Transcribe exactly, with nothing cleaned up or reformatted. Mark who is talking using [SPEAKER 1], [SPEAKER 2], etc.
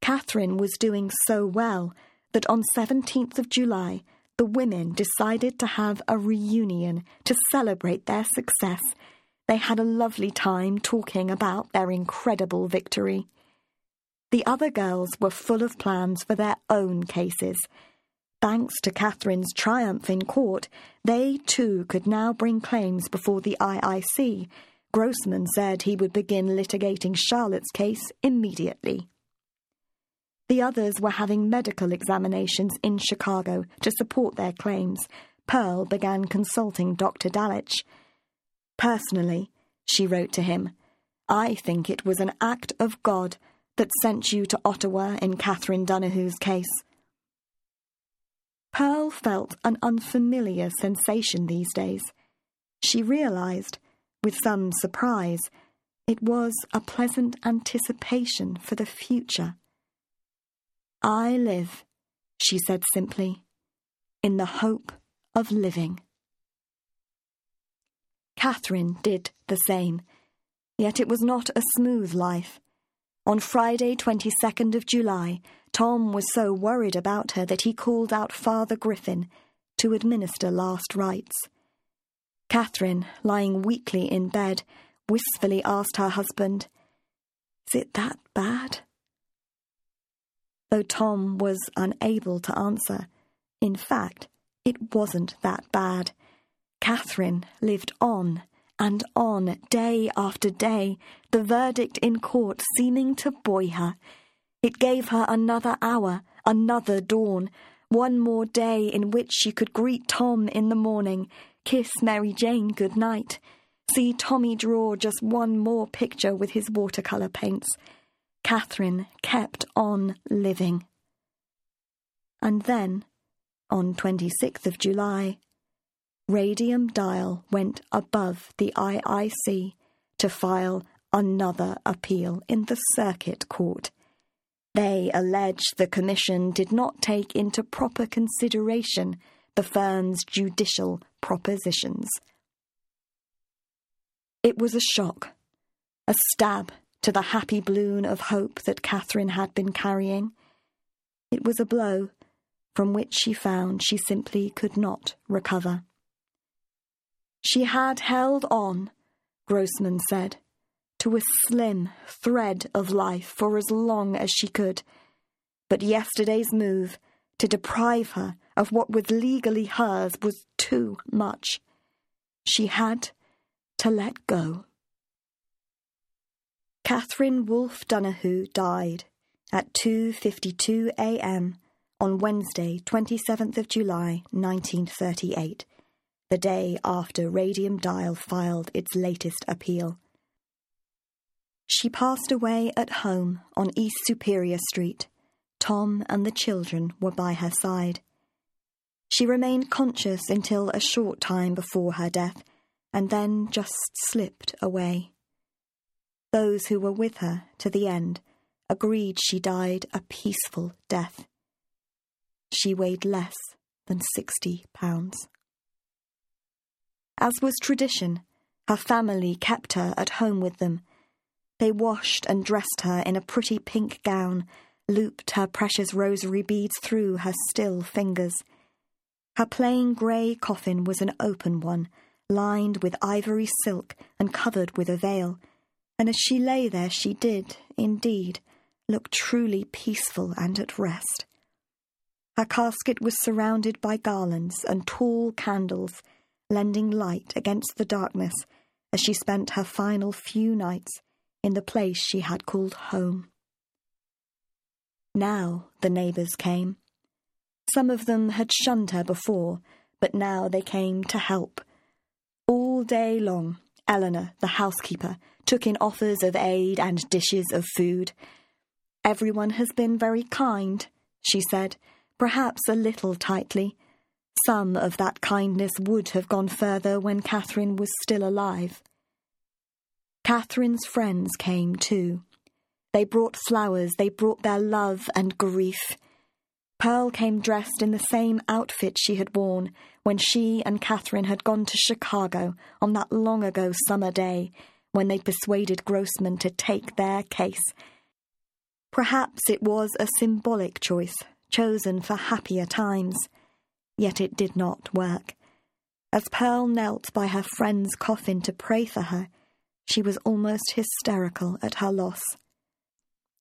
[SPEAKER 1] Catherine was doing so well that on seventeenth of July, the women decided to have a reunion to celebrate their success. They had a lovely time talking about their incredible victory. The other girls were full of plans for their own cases. Thanks to Catherine's triumph in court, they too could now bring claims before the I I C. Grossman said he would begin litigating Charlotte's case immediately. The others were having medical examinations in Chicago to support their claims. Pearl began consulting Doctor Dallitch. "Personally," she wrote to him, "I think it was an act of God that sent you to Ottawa in Catherine Donahue's case." Pearl felt an unfamiliar sensation these days. She realized, with some surprise, it was a pleasant anticipation for the future. "I live," she said simply, "in the hope of living." Catherine did the same, yet it was not a smooth life. On Friday, twenty-second of July, Tom was so worried about her that he called out Father Griffin to administer last rites. Catherine, lying weakly in bed, wistfully asked her husband, "Is it that bad?" Though Tom was unable to answer, in fact, it wasn't that bad. Catherine lived on and on, day after day, the verdict in court seeming to buoy her. It gave her another hour, another dawn, one more day in which she could greet Tom in the morning, kiss Mary Jane good night, see Tommy draw just one more picture with his watercolour paints. Catherine kept on living. And then, on twenty-sixth of July, Radium Dial went above the I I C to file another appeal in the Circuit Court. They alleged the Commission did not take into proper consideration the firm's judicial propositions. It was a shock, a stab to the happy balloon of hope that Catherine had been carrying. It was a blow from which she found she simply could not recover. She had held on, Grossman said, to a slim thread of life for as long as she could. But yesterday's move to deprive her of what was legally hers was too much. She had to let go. Catherine Wolfe Donahue died at two fifty-two a m on Wednesday, twenty-seventh of July, nineteen thirty-eight, the day after Radium Dial filed its latest appeal. She passed away at home on East Superior Street. Tom and the children were by her side. She remained conscious until a short time before her death, and then just slipped away. Those who were with her to the end agreed she died a peaceful death. She weighed less than sixty pounds. As was tradition, her family kept her at home with them. They washed and dressed her in a pretty pink gown, looped her precious rosary beads through her still fingers. Her plain grey coffin was an open one, lined with ivory silk and covered with a veil, and as she lay there she did, indeed, look truly peaceful and at rest. Her casket was surrounded by garlands and tall candles, lending light against the darkness as she spent her final few nights in the place she had called home. Now the neighbours came. Some of them had shunned her before, but now they came to help. All day long, Eleanor, the housekeeper, took in offers of aid and dishes of food. "Everyone has been very kind," she said, perhaps a little tightly. Some of that kindness would have gone further when Catherine was still alive. Catherine's friends came too. They brought flowers, they brought their love and grief. Pearl came dressed in the same outfit she had worn when she and Catherine had gone to Chicago on that long-ago summer day when they persuaded Grossman to take their case. Perhaps it was a symbolic choice, chosen for happier times. Yet it did not work. As Pearl knelt by her friend's coffin to pray for her, she was almost hysterical at her loss.